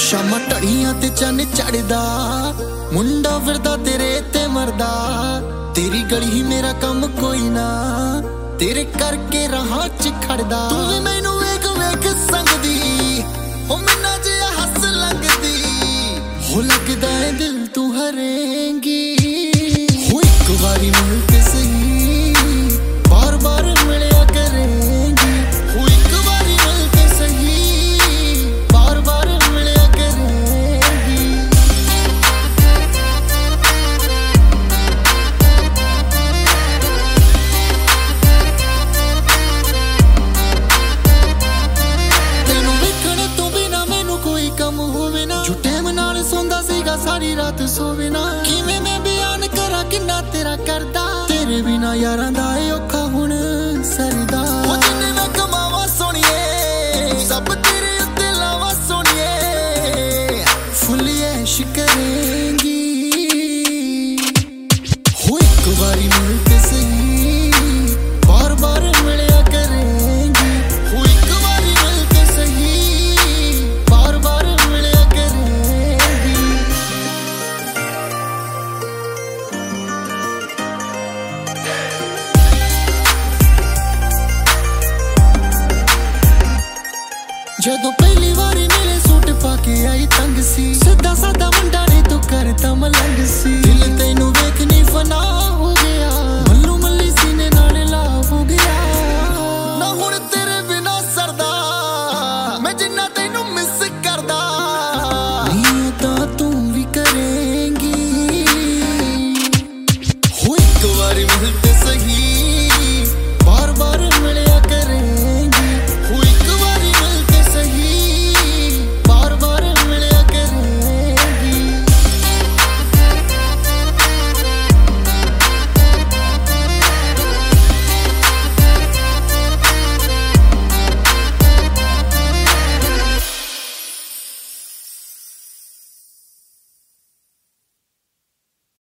शामा ढड़ियां ते चन्न चढ़दा, मुंडा फिरदा तेरे ते मरदा। तेरी गली ही मेरा कम कोई ना, तेरे करके राह च खड़दा। तू भी मैनू वेख वेख संगदी, हो मिन्ना जिहा हस लगदी। हो लगदा है दिल तू हरेंगी, हो एक बारी मिल के सही, बार बार मिलया करेंगी। हो एक बारी मिल के सही, बार बार मिलया करेंगी। तेनू वेखण तो बिना मैनू कोई कम होवे ना, जो टैम नाल सोंदा सीगा सारी रात सोवे ना। किवें मैं बयान करा किन्ना तेरा करदा, तेरे बिना यारां दा औखा हुण सरदा। ओ जिन्ने मैं कमावा सोहणीए, सब तेरे उत्ते लावा सोहणीए। फुल ऐश करेंगी, हो एक बारी मिल के सही, बार बार मिलया करेंगी। हो एक बारी मिल के सही, बार बार मिलया करेंगी। जदों पहली बारी मिले सूट पाके आई तंग सी, सीधा सादा मुंडा ने तू करता मलंग सी।